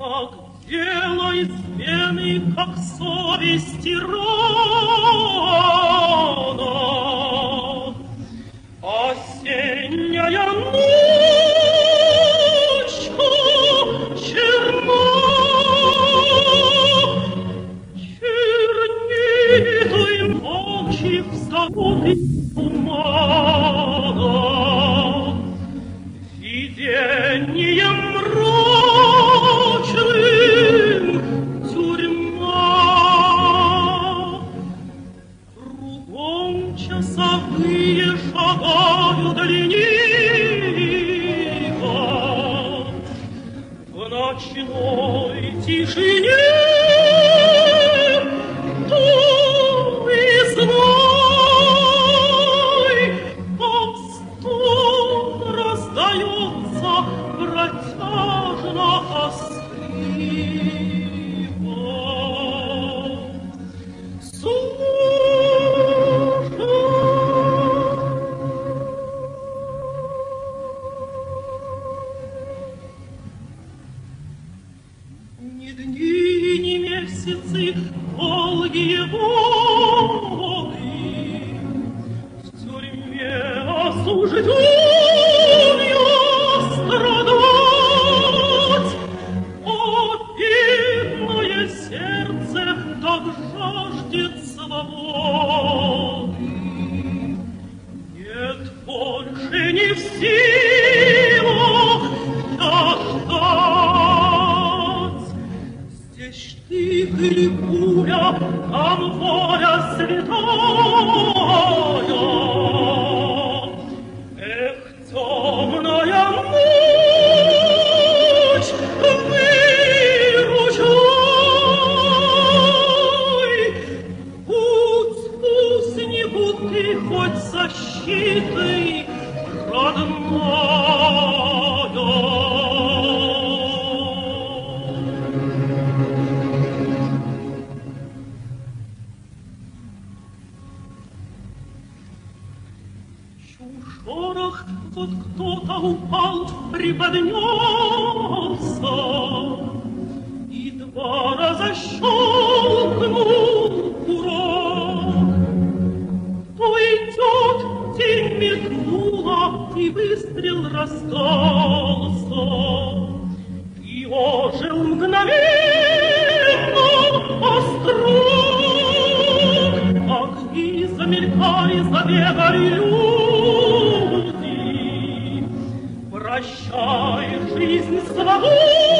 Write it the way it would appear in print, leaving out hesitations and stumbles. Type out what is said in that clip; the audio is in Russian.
Как дело из пены, как совести рана, осенняя ночка черна, чернеет и ночи в заборе тумана, видением мрачным тюрьма. Кругом часовые шагают лениво в ночной тишине. Ты знай, как стон раздается протяжно тоскливо. Ни дни, ни месяцы, долгие годы в тюрьме осужденные страдать, а бедное сердце так жаждет свободы. Нет больше ни в силах ждать. Здесь штык или пуля, там воля святая. Эх, темная ночь, выручай! Будь у снегу ты хоть защитой родная. Шорох, вот кто-то упал, приподнялся, и два раза щелкнул курок. То идет, тень мелькнула, и выстрел раздался, и ожил мгновенно острог. Огни замелькали, забегали люди. Прощай, жизнь, свобода!